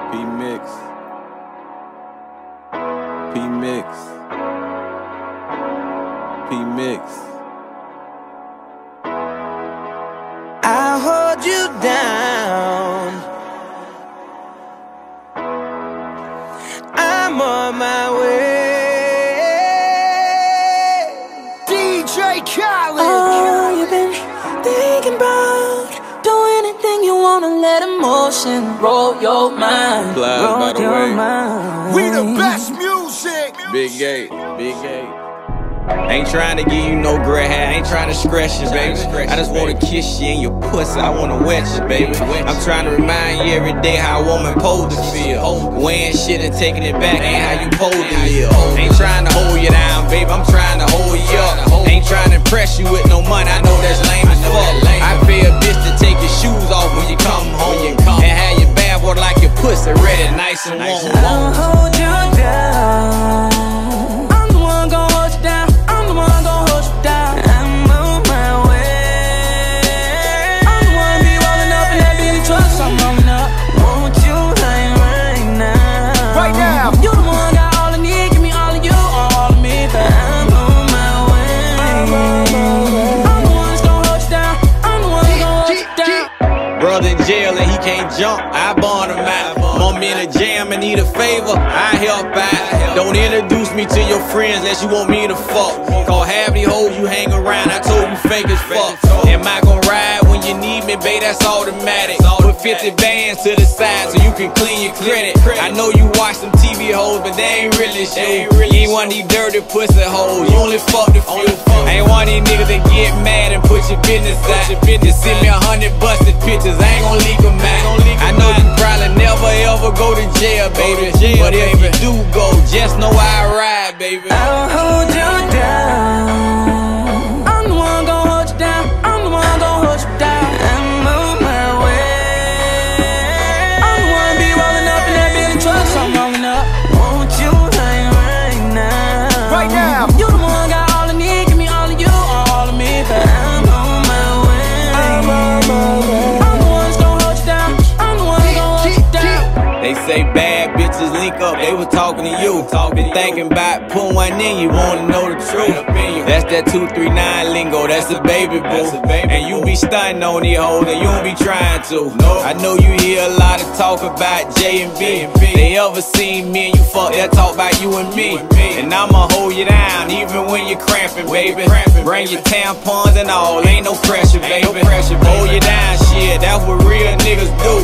P-Mix. P-Mix. P-Mix. I'll hold you down. I'm on my way. DJ Khaled. Oh, you've been thinking about doing anything you wanna, let emotion roll your mind. Roll by the your way. mind. We the best music. Big gate, big gate. Ain't trying to give you no gray hair, ain't trying to scratch you, baby. I just wanna kiss you in your pussy, I wanna wet you, baby. I'm trying to remind you every day how a woman supposed to feel. Weighing shit and taking it back ain't how you supposed to live. Ain't trying to hold you down, baby, I'm trying to hold you up. Ain't trying to impress you with no money, I know that's lame as fuck. I pay a bitch to take your shoes off when you come home and have your bath water like your pussy ready, nice and warm. I'll hold you down. I'm the one gon' hold you down. I'm the one gon' hold you down. I'm on my way. I'm the one be rolling up in that Billy truck, so I'm rolling up. Want you like right now. Right now. You the one got all I need, give me all of you, all of me, but I'm on my way. I'm the one that's gon' hold you down. I'm the one gon' hold you down. Brother in jail and he can't jump, I bond him out. Mom in a jam and need a favor, I help out. Don't introduce me to your friends unless you want me to fuck. Cause half these hoes you hang around, I told you fake as fuck. Am I gon' ride when you need me, babe? That's automatic. Put 50 bands to the side so you can clean your credit. I know you watch some TV hoes, but they ain't really you. You ain't one of these dirty pussy hoes, you only fuck the few. I ain't one of these niggas that get mad and put your business out. Just send me 100 busted pictures, I ain't gon' leak them out. I know you probably never ever go to jail, baby. But if you do go, just know I ride, baby. I'll hold you down. I'm the one gon' hold you down. I'm the one gon' hold you down. I'm on my way. I'm the one be rolling up in that Billy truck, so I'm rolling up. Want you like right now. Right now. You the one got all I need, give me all of you, all of me, but I'm on my way. I'm the one that's gon' hold you down. I'm the one gon' hold you down. They say bad bitches link up, they was talking to you. Been thinking about putting one in, you wanna know the truth. That's that 239 lingo, that's a baby boo. And you be stunting on these hoes and you don't be trying to. I know you hear a lot of talk about J and B. They ever seen me and you fuck, they'll talk about you and me. And I'ma hold you down even when you're cramping, baby. Bring your tampons and all, ain't no pressure, baby. Hold you down, shit, that's what real niggas do.